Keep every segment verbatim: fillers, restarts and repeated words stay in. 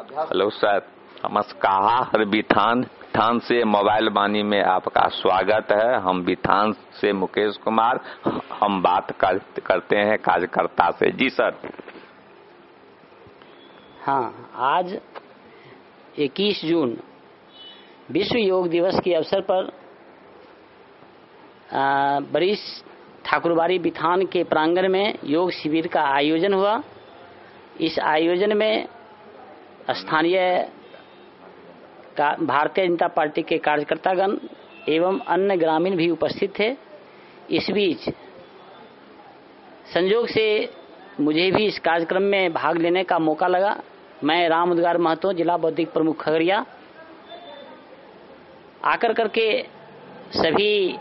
Hello sir, नमस्कार। बिथान बिथान से mobile वाणी में आपका स्वागत है। हम बिथान से मुकेश कुमार, हम बात कर, करते हैं कार्यकर्ता से। जी सर। हाँ, आज इक्कीस जून विश्व योग दिवस के अवसर पर बरीश ठाकुरबाड़ी बिथान के प्रांगण में योग शिविर का आयोजन हुआ। इस आयोजन में स्थानीय भारतीय जनता पार्टी के कार्यकर्तागण एवं अन्य ग्रामीण भी उपस्थित थे। इस बीच संयोग से मुझे भी इस कार्यक्रम में भाग लेने का मौका लगा। मैं राम उद्गार महतो, जिला बौद्धिक प्रमुख खगड़िया, आकर करके सभी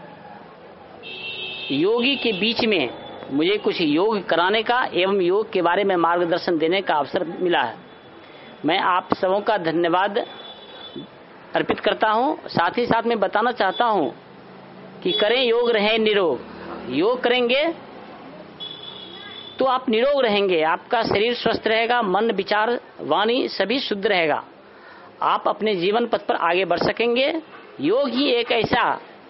योगी के बीच में मुझे कुछ योग कराने का एवं योग के बारे में मार्गदर्शन देने का अवसर मिला है। मैं आप सबों का धन्यवाद अर्पित करता हूं। साथ ही साथ मैं बताना चाहता हूं कि करें योग, रहें निरोग। योग करेंगे तो आप निरोग रहेंगे, आपका शरीर स्वस्थ रहेगा, मन विचार वाणी सभी शुद्ध रहेगा, आप अपने जीवन पथ पर आगे बढ़ सकेंगे। योग ही एक ऐसा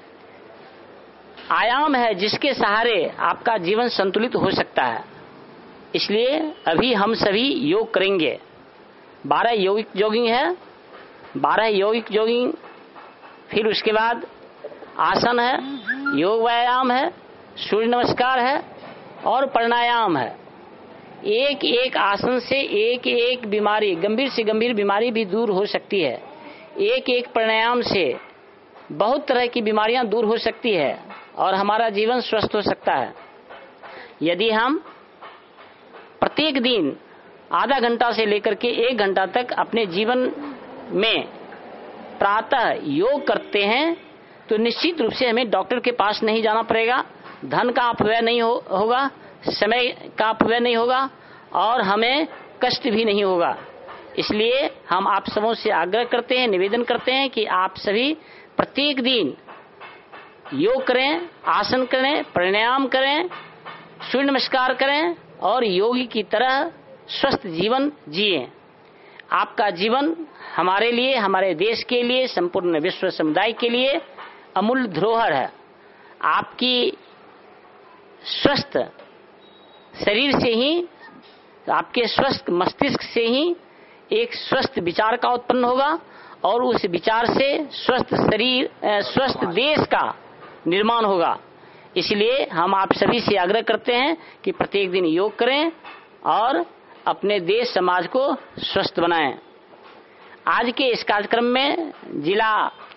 आयाम है जिसके सहारे आपका जीवन संतुलित हो सकता है। इसलिए अभी हम सभी योग करेंगे। बारह यौगिक जॉगिंग है, बारह यौगिक जॉगिंग, फिर उसके बाद आसन है, योग व्यायाम है, सूर्य नमस्कार है और प्राणायाम है। एक एक आसन से एक एक बीमारी, गंभीर से गंभीर बीमारी भी दूर हो सकती है। एक एक प्राणायाम से बहुत तरह की बीमारियां दूर हो सकती है और हमारा जीवन स्वस्थ हो सकता है। यदि हम प्रत्येक दिन आधा घंटा से लेकर के एक घंटा तक अपने जीवन में प्रातः योग करते हैं तो निश्चित रूप से हमें डॉक्टर के पास नहीं जाना पड़ेगा, धन का अपव्यय नहीं हो, होगा, समय का अपव्यय नहीं होगा और हमें कष्ट भी नहीं होगा। इसलिए हम आप सबों से आग्रह करते हैं, निवेदन करते हैं कि आप सभी प्रत्येक दिन योग करें, आसन करें, प्राणायाम करें, सूर्य नमस्कार करें और योगी की तरह स्वस्थ जीवन जिएं। आपका जीवन हमारे लिए, हमारे देश के लिए, संपूर्ण विश्व समुदाय के लिए अमूल्य धरोहर है। आपकी स्वस्थ शरीर से ही, आपके स्वस्थ मस्तिष्क से ही एक स्वस्थ विचार का उत्पन्न होगा और उस विचार से स्वस्थ शरीर, स्वस्थ देश का निर्माण होगा। इसलिए हम आप सभी से आग्रह करते हैं कि प्रत्येक दिन योग करें और अपने देश समाज को स्वस्थ बनाएं। आज के इस कार्यक्रम में जिला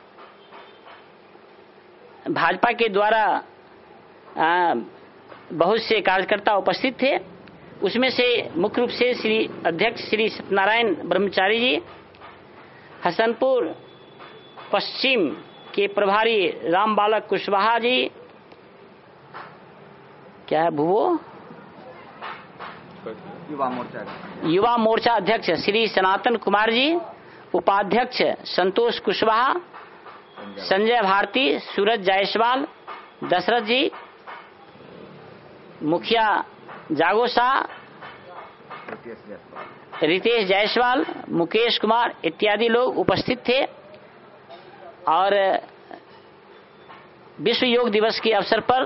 भाजपा के द्वारा बहुत से कार्यकर्ता उपस्थित थे। उसमें से मुख्य रूप से श्री अध्यक्ष श्री सत्यनारायण ब्रह्मचारी जी, हसनपुर पश्चिम के प्रभारी राम बालक कुशवाहा जी, क्या है भुवो युवा मोर्चा युवा मोर्चा अध्यक्ष श्री सनातन कुमार जी, उपाध्यक्ष संतोष कुशवाहा, संजय भारती, सूरज जायसवाल, दशरथ जी, मुखिया जागो शाह, रितेश जायसवाल, मुकेश कुमार इत्यादि लोग उपस्थित थे। और विश्व योग दिवस के अवसर पर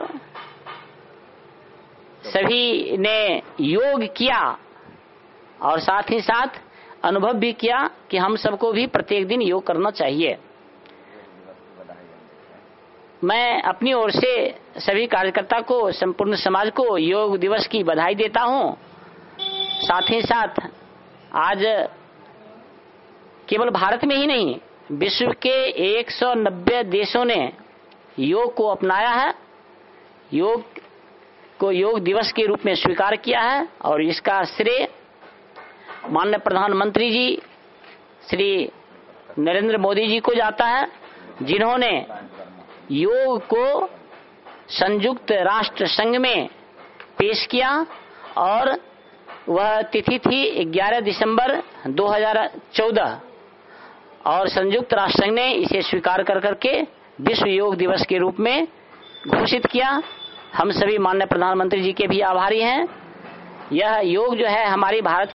सभी ने योग किया और साथ ही साथ अनुभव भी किया कि हम सबको भी प्रत्येक दिन योग करना चाहिए। मैं अपनी ओर से सभी कार्यकर्ता को, संपूर्ण समाज को योग दिवस की बधाई देता हूं। साथ ही साथ आज केवल भारत में ही नहीं, विश्व के एक सौ नब्बे देशों ने योग को अपनाया है, योग को योग दिवस के रूप में स्वीकार किया है और इसका श्रेय माननीय प्रधानमंत्री जी श्री नरेंद्र मोदी जी को जाता है, जिन्होंने योग को संयुक्त राष्ट्र संघ में पेश किया और वह तिथि थी ग्यारह दिसंबर दो हज़ार चौदह और संयुक्त राष्ट्र संघ ने इसे स्वीकार कर करके विश्व योग दिवस के रूप में घोषित किया। हम सभी माननीय प्रधानमंत्री जी के भी आभारी हैं। यह योग जो है हमारी भारत